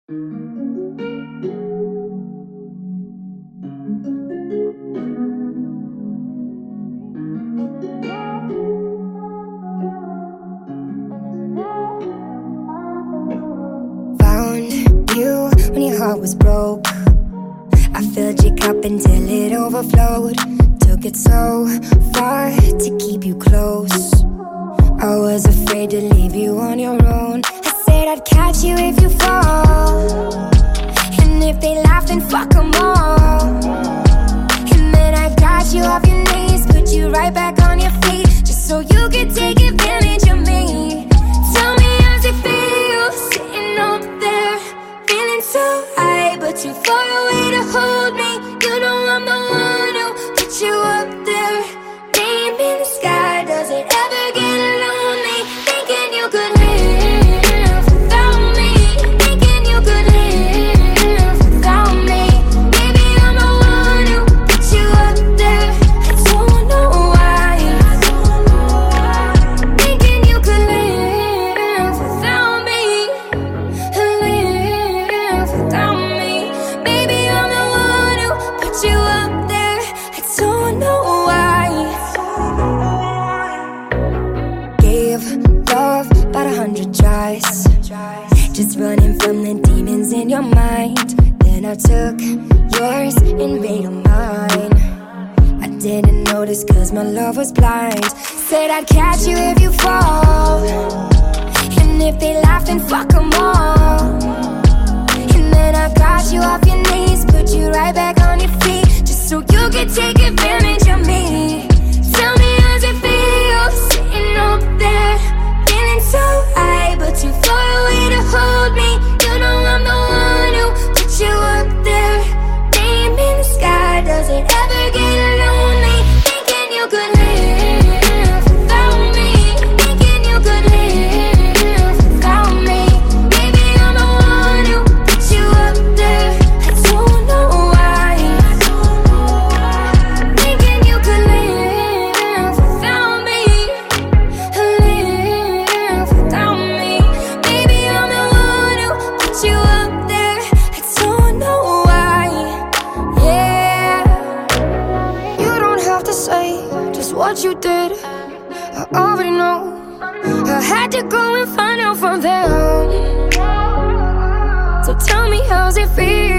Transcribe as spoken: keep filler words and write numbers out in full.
Found you when your heart was broke. I filled your cup until it overflowed. Took it so far to keep you close. I was afraid to leave you on your own. I said I'd catch you if you fall, and if they laugh then fuck them all. And then I got you off your knees, put you right back on your feet, just so you could take advantage of me. Tell me how's it feel, sitting up there, feeling so high, but too far away to hold me. You know I'm the one who put you up there. Name in the sky, does it ever get lonely? Thinking you could live without me, thinking you could live without me. Maybe I'm the one who put you up there. I don't know why. Thinking you could live without me, live without me. Maybe I'm the one who put you up there. I don't know why. Gave love about a hundred tries, just running from the demons in your mind. Then I took yours and made them mine. I didn't notice cause my love was blind. Said I'd catch you if you fall, and if they laugh then fuck them all. And then I got you off your knees, put you right back on your feet, just so you could take advantage of me. Tell me how's it feel, sitting up there, feeling so high, but too far away to hold me. You know I'm the one who put you up there. Name in the sky, does it ever get lonely? Thinking you could live without me, thinking you could live without me. Maybe I'm the one who put you up there. I don't know why. Thinking you could live without me, live without me. Maybe I'm the one who put you up there. I don't know why. Yeah, you don't have to say just what you did. I already know. I had to go and find out from them. So tell me how's it feel,